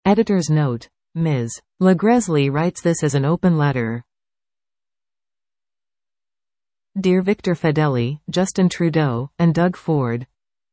Editor's note. Ms. LeGresley writes this as an open letter. Dear Victor Fedeli, Justin Trudeau, and Doug Ford,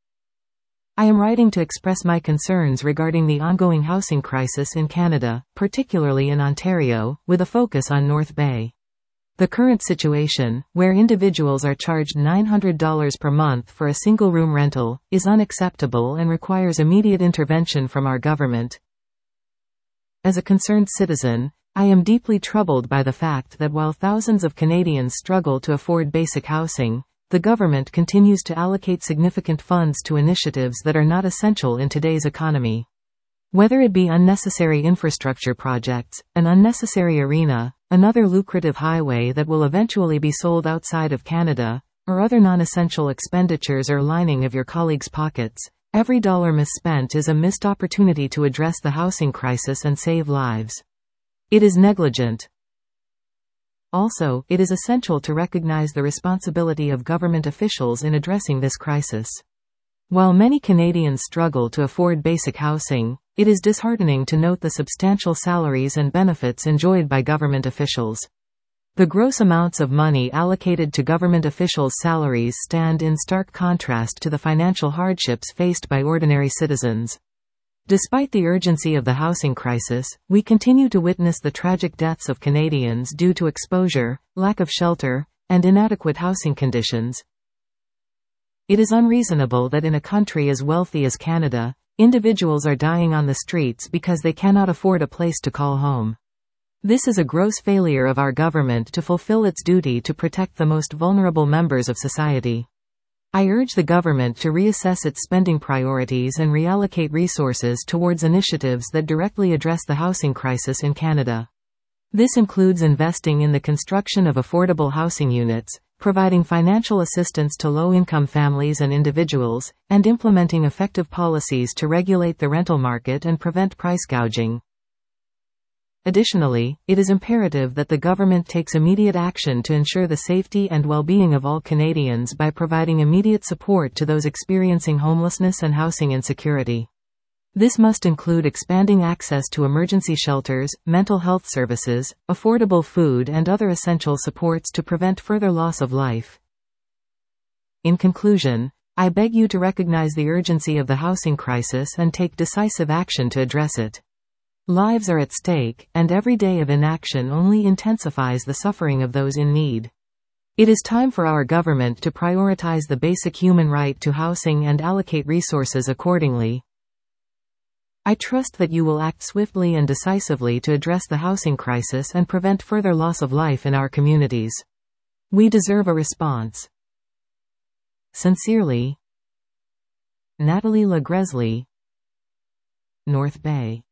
I am writing to express my concerns regarding the ongoing housing crisis in Canada, particularly in Ontario, with a focus on North Bay. The current situation, where individuals are charged $900 per month for a single-room rental, is unacceptable and requires immediate intervention from our government. As a concerned citizen, I am deeply troubled by the fact that while thousands of Canadians struggle to afford basic housing, the government continues to allocate significant funds to initiatives that are not essential in today's economy. Whether it be unnecessary infrastructure projects, an unnecessary arena, another lucrative highway that will eventually be sold outside of Canada, or other non-essential expenditures or lining of your colleagues' pockets, every dollar misspent is a missed opportunity to address the housing crisis and save lives. It is negligent. Also, it is essential to recognize the responsibility of government officials in addressing this crisis. While many Canadians struggle to afford basic housing, it is disheartening to note the substantial salaries and benefits enjoyed by government officials. The gross amounts of money allocated to government officials' salaries stand in stark contrast to the financial hardships faced by ordinary citizens. Despite the urgency of the housing crisis, we continue to witness the tragic deaths of Canadians due to exposure, lack of shelter, and inadequate housing conditions. It is unreasonable that in a country as wealthy as Canada, individuals are dying on the streets because they cannot afford a place to call home. This is a gross failure of our government to fulfill its duty to protect the most vulnerable members of society. I urge the government to reassess its spending priorities and reallocate resources towards initiatives that directly address the housing crisis in Canada. This includes investing in the construction of affordable housing units, providing financial assistance to low-income families and individuals, and implementing effective policies to regulate the rental market and prevent price gouging. Additionally, it is imperative that the government takes immediate action to ensure the safety and well-being of all Canadians by providing immediate support to those experiencing homelessness and housing insecurity. This must include expanding access to emergency shelters, mental health services, affordable food and other essential supports to prevent further loss of life. In conclusion, I beg you to recognize the urgency of the housing crisis and take decisive action to address it. Lives are at stake, and every day of inaction only intensifies the suffering of those in need. It is time for our government to prioritize the basic human right to housing and allocate resources accordingly. I trust that you will act swiftly and decisively to address the housing crisis and prevent further loss of life in our communities. We deserve a response. Sincerely, Natalie LeGresley, North Bay.